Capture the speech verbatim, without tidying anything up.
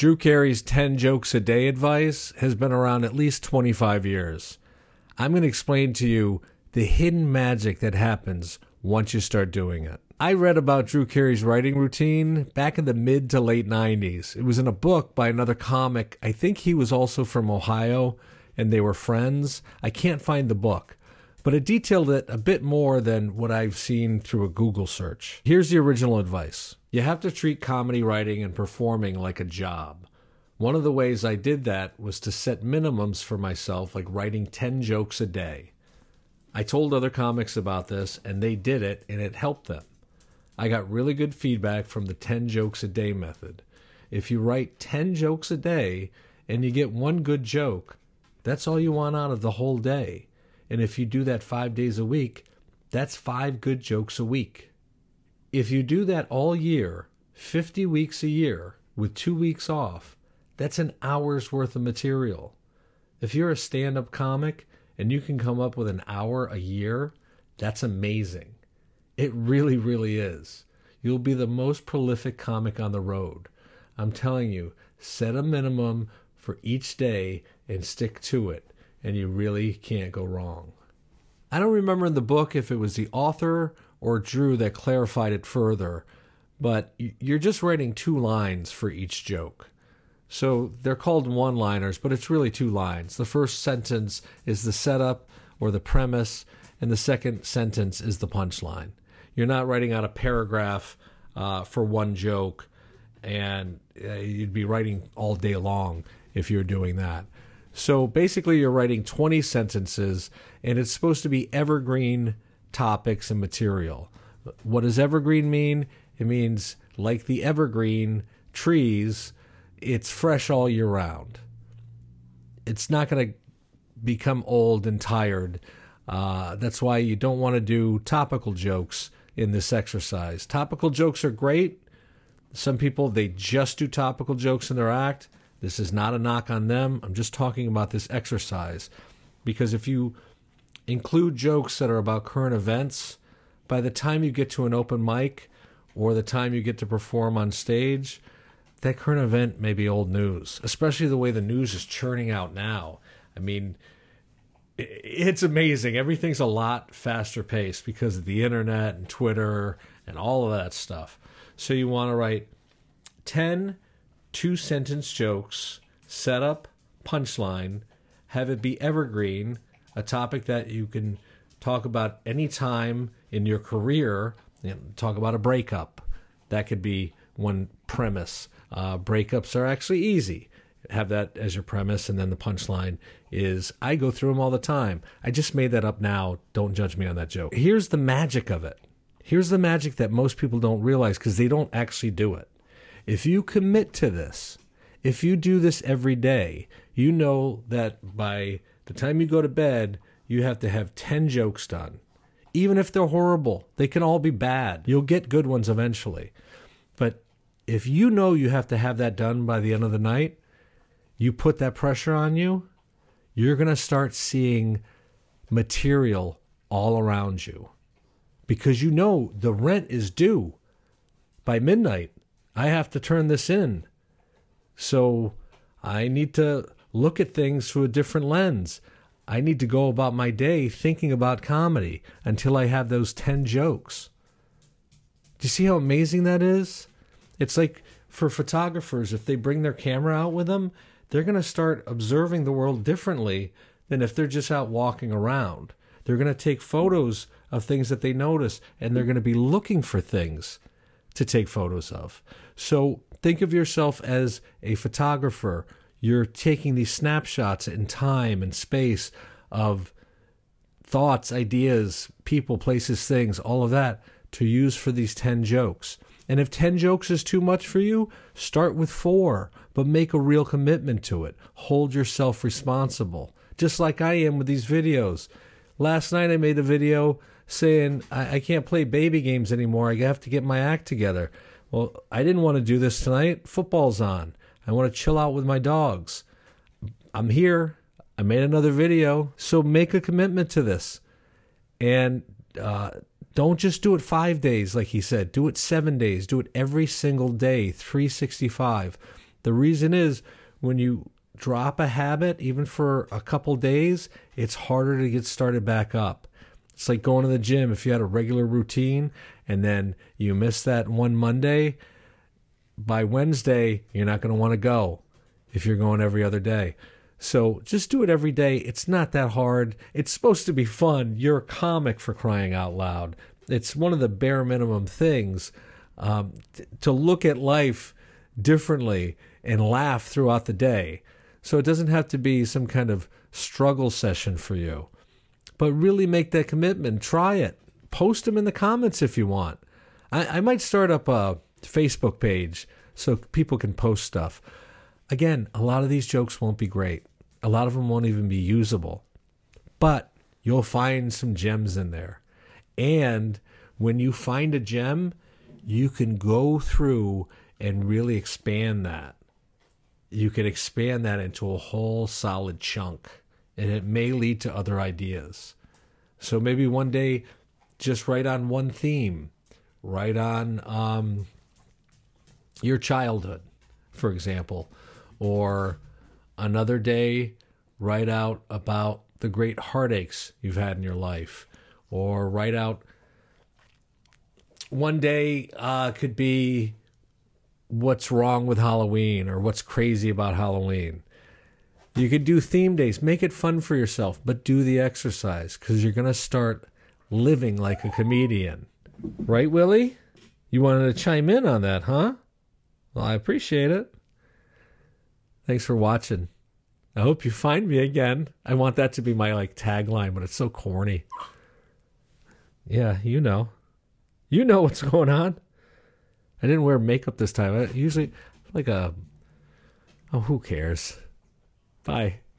Drew Carey's ten jokes a day advice has been around at least twenty-five years. I'm going to explain to you the hidden magic that happens once you start doing it. I read about Drew Carey's writing routine back in the mid to late nineties. It was in a book by another comic. I think he was also from Ohio, and they were friends. I can't find the book, but it detailed it a bit more than what I've seen through a Google search. Here's the original advice. You have to treat comedy writing and performing like a job. One of the ways I did that was to set minimums for myself, like writing ten jokes a day. I told other comics about this, and they did it, and it helped them. I got really good feedback from the ten jokes a day method. If you write ten jokes a day and you get one good joke, that's all you want out of the whole day. And if you do that five days a week, that's five good jokes a week. If you do that all year, fifty weeks a year, with two weeks off, that's an hour's worth of material. If you're a stand-up comic and you can come up with an hour a year, that's amazing. It really, really is. You'll be the most prolific comic on the road. I'm telling you, set a minimum for each day and stick to it, and you really can't go wrong. I don't remember in the book if it was the author or Drew that clarified it further, but you're just writing two lines for each joke. So they're called one-liners, but it's really two lines. The first sentence is the setup or the premise, and the second sentence is the punchline. You're not writing out a paragraph uh, for one joke, and uh, you'd be writing all day long if you're doing that. So basically you're writing twenty sentences, and it's supposed to be evergreen topics and material. What does evergreen mean? It means like the evergreen trees, it's fresh all year round. It's not going to become old and tired. Uh, that's why you don't want to do topical jokes in this exercise. Topical jokes are great. Some people, they just do topical jokes in their act. This is not a knock on them. I'm just talking about this exercise. Because if you include jokes that are about current events, by the time you get to an open mic or the time you get to perform on stage, that current event may be old news, especially the way the news is churning out now. I mean, it's amazing. Everything's a lot faster paced because of the internet and Twitter and all of that stuff. So you want to write ten two-sentence jokes, setup, punchline, have it be evergreen, a topic that you can talk about any time in your career. You know, talk about a breakup. That could be one premise. Uh, breakups are actually easy. Have that as your premise, and then the punchline is, I go through them all the time. I just made that up now. Don't judge me on that joke. Here's the magic of it. Here's the magic that most people don't realize because they don't actually do it. If you commit to this, if you do this every day, you know that by the time you go to bed, you have to have ten jokes done. Even if they're horrible, they can all be bad. You'll get good ones eventually. But if you know you have to have that done by the end of the night, you put that pressure on you, you're going to start seeing material all around you. Because you know the rent is due. By midnight, I have to turn this in. So I need to look at things through a different lens. I need to go about my day thinking about comedy until I have those ten jokes. Do you see how amazing that is? It's like for photographers, if they bring their camera out with them, they're going to start observing the world differently than if they're just out walking around. They're going to take photos of things that they notice, and they're going to be looking for things to take photos of. So think of yourself as a photographer. You're taking these snapshots in time and space of thoughts, ideas, people, places, things, all of that to use for these ten jokes. And if ten jokes is too much for you, start with four, but make a real commitment to it. Hold yourself responsible, just like I am with these videos. Last night I made a video saying I, I can't play baby games anymore. I have to get my act together. Well, I didn't want to do this tonight. Football's on. I want to chill out with my dogs. I'm here. I made another video. So make a commitment to this. And uh, don't just do it five days, like he said. Do it seven days. Do it every single day, three sixty-five. The reason is when you drop a habit, even for a couple days, it's harder to get started back up. It's like going to the gym. If you had a regular routine and then you miss that one Monday, by Wednesday, you're not going to want to go if you're going every other day. So just do it every day. It's not that hard. It's supposed to be fun. You're a comic, for crying out loud. It's one of the bare minimum things um, t- to look at life differently and laugh throughout the day. So it doesn't have to be some kind of struggle session for you. But really make that commitment. Try it. Post them in the comments if you want. I, I might start up a Facebook page so people can post stuff. Again, a lot of these jokes won't be great. A lot of them won't even be usable. But you'll find some gems in there. And when you find a gem, you can go through and really expand that. You can expand that into a whole solid chunk. And it may lead to other ideas. So maybe one day, just write on one theme. Write on um, your childhood, for example. Or another day, write out about the great heartaches you've had in your life. Or write out, one day uh, could be what's wrong with Halloween or what's crazy about Halloween. You could do theme days. Make it fun for yourself, but do the exercise because you're going to start living like a comedian. Right, Willie? You wanted to chime in on that, huh? Well, I appreciate it. Thanks for watching. I hope you find me again. I want that to be my like tagline, but it's so corny. Yeah, you know. You know what's going on. I didn't wear makeup this time. I usually like a... Oh, who cares? Bye.